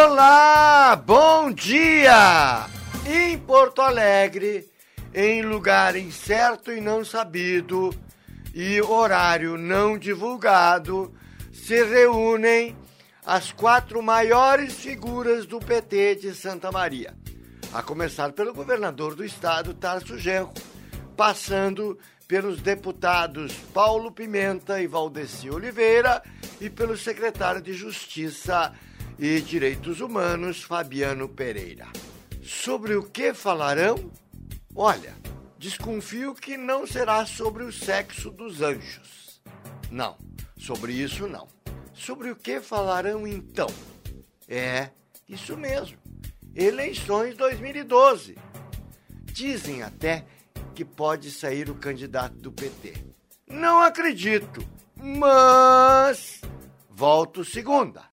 Olá, bom dia! Em Porto Alegre, em lugar incerto e não sabido e horário não divulgado, se reúnem as 4 maiores figuras do PT de Santa Maria, a começar pelo governador do estado, Tarso Genro, passando pelos deputados Paulo Pimenta e Valdeci Oliveira e pelo secretário de Justiça e Direitos Humanos, Fabiano Pereira. Sobre o que falarão? Olha, desconfio que não será sobre o sexo dos anjos. Não, sobre isso não. Sobre o que falarão então? É, isso mesmo, eleições 2012. Dizem até que pode sair o candidato do PT. Não acredito, mas volto segunda.